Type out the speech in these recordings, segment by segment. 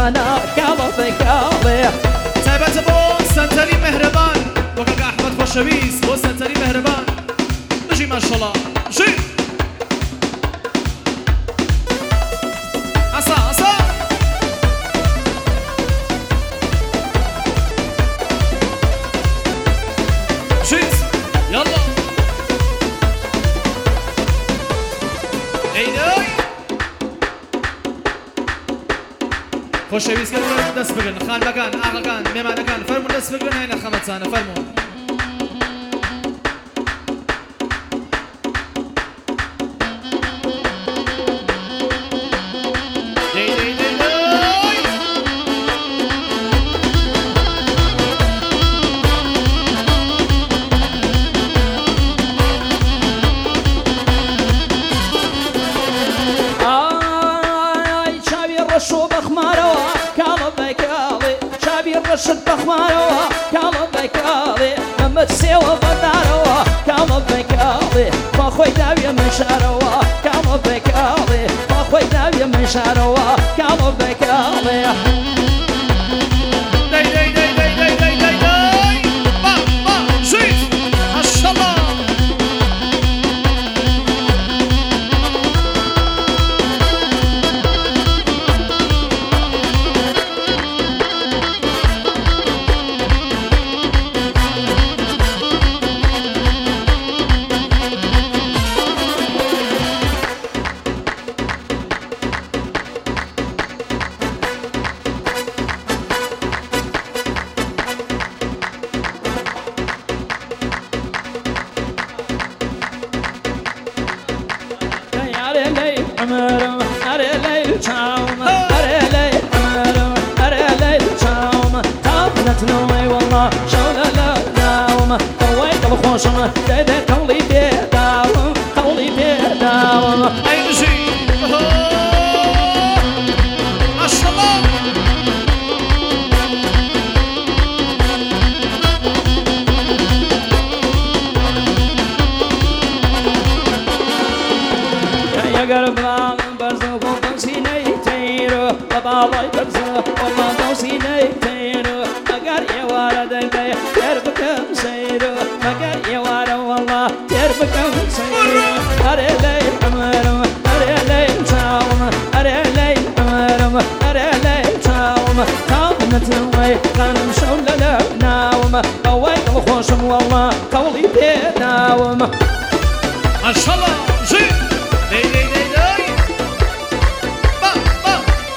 صلاة قلبي قلبي تابعت بو سنتري مهربان وكاك أحمد خوشويس بو سنتري مهربان نجي ما شاء الله جي عصا عصا جيت يلا عيني خوشویس کردن دست بگن خانمگان آقاگان میمانگان فرمون دست بگن هینا خمتانه فرمون رشد بخماروا قلبي قلبي لما تسوى بداروا قلبي قلبي فاخوي داوية من شاروا قلبي قلبي فاخوي داوية من شاروا قلبي قلبي داي داي داي داي داي داي داي داي با با جيت ما شاء الله دادا قولي بيداوم قولي بيداوم أي نجي ما شاء الله يا قرب العالم برزق وبوسيني تيرو باباي برزق والله دوسيني تيرو مقر يا ولد البيت يربكم سيرو مقر يا ولد والله يربكم سيرو أري لي عمرم أري لي تاوم أري لي عمرم أري لي تاوم تاوم تنوي غنم شول لا ناوم قويت الخوشم والله قولي بيداوم ما شاء الله جي داي داي داي داي با با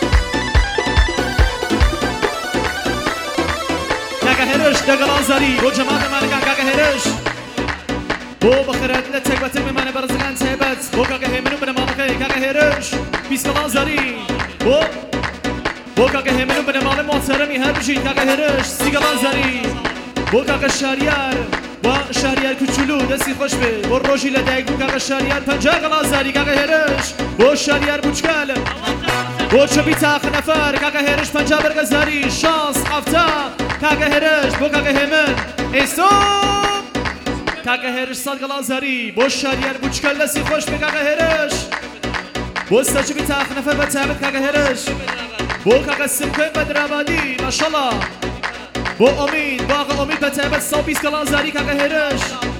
كاكا هرش دقل أنزاري بو جماعة مانكان كاكا هرش بو بخيرات لتك وتك بمعنى برزقان تهبت بو كاكا هيمنو بنا مامكي كاكا هرش بيسكال أنزاري بو كاكا هيمنو بنا مال محترمي هربجي كاكا هرش سيقال أنزاري بو كاكا شاريار و شهریار کوچولو دستی خوش به بر روزی لدایک بو کاغ شهریار پنجاه غلازاری کاغ هرش بو شهریار بوچکال بو چبی تاخ نفر کاغ هرش پنجاه برگزاری شانس افتا کاغ هرش بو کاغ همن ایستوب کاغ هرش صد غلازاری بو شهریار بوچکال دستی خوش به کاغ هرش بو چبی تاخ نفر بتابت کاغ هرش بو کاغ سمکه بدرآبادی ماشاءالله بو امید باغ امید بتابت 120 غلازاری کاغ هرش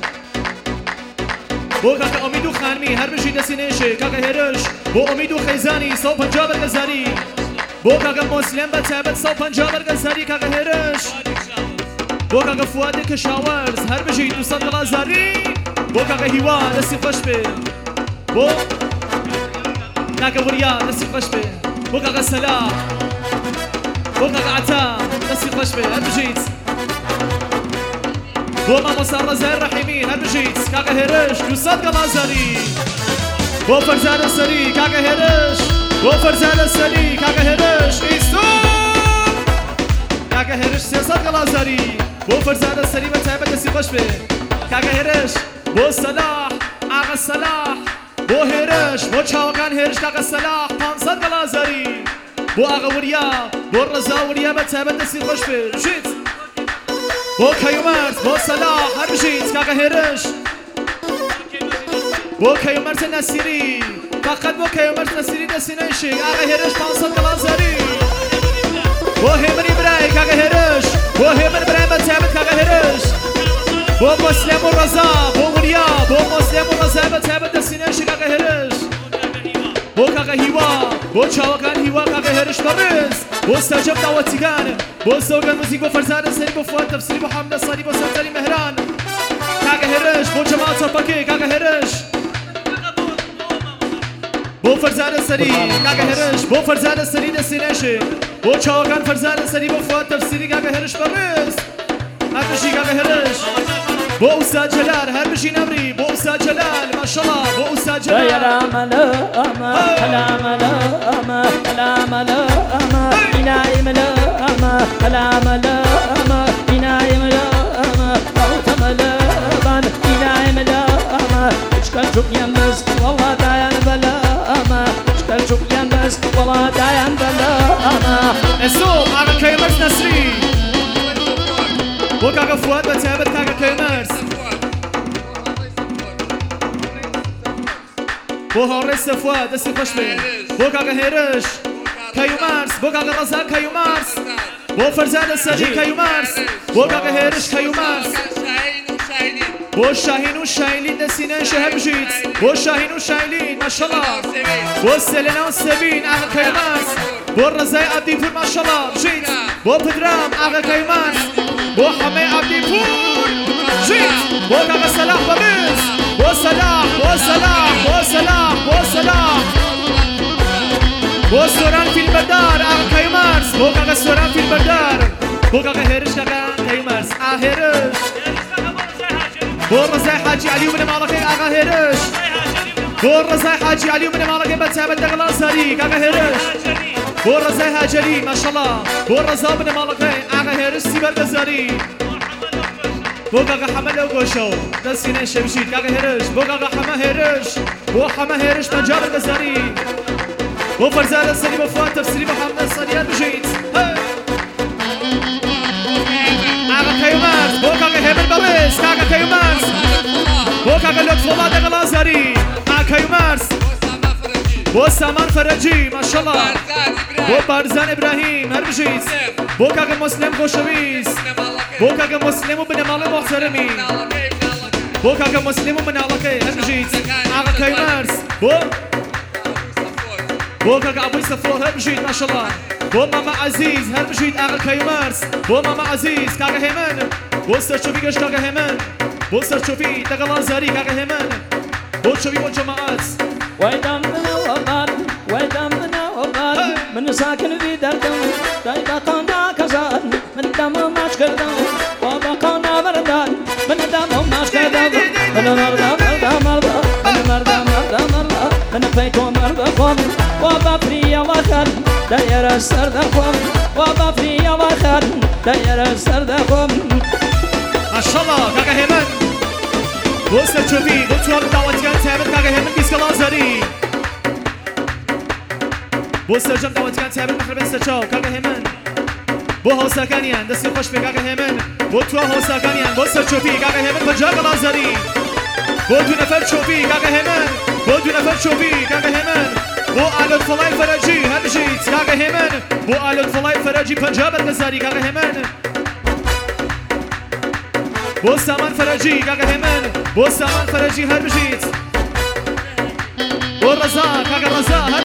بو کاغ امید و خانمی هر بشی دستی نشه کاغ هرش بو امید و خیزانی 150 برگزاری بو کاغ مسلم بتابت 150 برگزاری کاغ هرش بو کاغ فؤاد کشاورز هر بشی 200 غلازاری بو کاغ هیوا دستی خوش به بو کاغ وریا دستی خوش به بو کاغ سلام بو کاغ عتا دستی خوش به هر بجیت بو ماما سارزه الرحیمین هر بجیت کاغ هرش 200 غلازاری بو فرزان سری کاغ هرش بو فرزان سری کاغ هرش ایستون کاغ هرش 300 غلازاری بو فرزان سری و تایبت دستی خوش به کاغ هرش بو صلاح آقا صلاح بو هرش بو چاوگان هرش کاغ صلاح 500 غلازاری بو آقا وریا بو رضا وریا بتابت دستی خوش به جیت بو کیومرز بو صلاح هر بجیت کاغ هرش بو کیومرز نصیری فقط بو کیومرز نصیری دستی نشه آقا هرش 500 غلازاری بۆ هێمنی برای کاکە هێرش بۆ هێمن برای بەتابەت کاکە هێرش بۆ مۆسلێم و ڕەزا بۆ وریا بۆ مۆسلێم و ڕەزا بەتابەت دەستینێشی کاکە هێرش بۆ کاکە هیوا بۆ چاوەکان هیوا کاکە هێرش بەڕێز بۆ سەرجەم داوەتیگان بۆ سەوگەن موزیک بۆ فەرزانە سەری بۆ فواد تەفسیری بۆ حەمدە سالی بۆ سەرجەری مەهران کاکە هێرش بۆ جەماعەت چەپەکەی کاکە هێرش بۆ فەرزانە سەری کاکە هێرش بۆ فەرزانە سەری دەستێنێشێ بۆ چاوەکان فەرزانە سەری بۆ فواد تەفسیری کاکە هێرش بەڕێز هەربژی کاکە هێرش بۆ ئوستاد جەلال هەربژی نەمری بۆ ئوستاد جەلال ماشەڵڵا بۆ ئوستاد والله دايم بلا السوق على كيمرس نسرين بۆ کاکە فواد بەتابەت کاکە کەیمەرس بۆ هاوڕێی سەفواد دەستی خۆش بێ بۆ کاکە هێرش کەیومارس بۆ کاکە ڕەزا کەیومارس بۆ فەرزانە سەری کەیومارس بۆ کاکە هێرش کەیومارس بۆ شاهین و شایلین دەستینێشە هەربژیت بۆ شاهین و شایلین ماشەڵڵا بۆ سێلێنا و سەبین ئاغا کەیمارس بۆ ڕەزای عەبدیپور ماشەڵڵا بژیت بۆ پدرام ئاغا کەیمارس بۆ حەمەی عەبدیپور بژیت بۆ کاکە سەلاح بەڕێز بۆ سەلاح بۆ سەلاح بۆ سەلاح بۆ سەلاح بۆ سۆران فیلمبەردار ئاغا کەیمارس بۆ کاکە سۆران فیلمبەردار بۆ کاکە هێرش کاکە کەیمارس هێرش بۆ ڕەزای حاجی عەلی و بنەماڵەکەی ئاغا هێرش بۆ ڕەزای حاجی عەلی و بنەماڵەکەی بەتابەت دەگەڵا ساری کاکە هێرش بۆ ڕەزای هاجەری ماشەڵڵا بۆ ڕەزا و بنەماڵەکەی ئاغا هێرش سیبەرگەزاری بۆ کاکە حەمە لەو گۆشە و دەستینێشە بژیت کاکە هێرش بۆ کاکە حەمە هێرش بۆ حەمە هێرش پەنجابەرگەزاری بۆ فەرزانە سەری بۆ فواد تەفسیری بۆ حەمدە سالیان بژیت ئاغا کەیومارس بۆ کاکە هێمن بەڕێز کاکە کەیومارس بۆ کاکە لۆتفۆڵا دەگەڵا زاری کەیومارس بۆ سامان فەرەنجی ماشەڵڵا بۆ بارزان ئیبراهیم هەربژیت بۆ کاکە مۆسلێم خۆشەویست بۆ کاکە مۆسلێم و بنەماڵی مۆحتەرەمی بۆ کاکە مۆسلێم و مناڵەکەی هەربژیت ئاغا کەیمارس بۆ کاکە ئەبووی سەفۆر هەربژیت ماشەڵڵا بۆ ماما عەزیز هەربژیت ئاغا کەیمارس بۆ ماما عەزیز کاکە هێمن بۆ سەرچۆفی گەشت کاکە هێمن بۆ سەرچۆفی دەگەڵا زاری کاکە هێمن بۆ چۆوی بۆ جەماعەت ويدم وبار ويدم وبار من ساكن في دردم دايما قنا كزان من دم ماش كردم وبقنا بردان من دم ماش كردم من مرضى مرضى مرضى من مرضى مرضى مرضى من بيت مرضى قوم وبفري وخر داير السرد قوم وبفري وخر داير السرد قوم ما شاء الله كاكا هيمن بۆ سەرچۆفی بۆ چوار داوەتیان تایبەت کاکە هێمن بیسکەڵا زەری بۆ سەرجەم داوەتیان تایبەت مەخربێن سەرچاو کاکە هێمن بۆ هەوساکانیان دەستی خۆش پێ کاکە هێمن بۆ توا هەوساکانیان بۆ سەرچۆفی کاکە هێمن پەنجاگەڵا زەری بۆ دوو نەفەر چۆفی کاکە هێمن بۆ دوو نەفەر چۆفی کاکە هێمن بۆ ئالۆتفەڵای فەرەنجی هەربژیت کاکە هێمن بۆ ئالۆتفەڵای فەرەنجی پەنجابەرگەزاری کاکە هێمن بۆ سامان فەرەنجی کاکە هێمن بۆ سامان فەرەنجی هەربژیت بۆ ڕەزا کاکە ڕەزا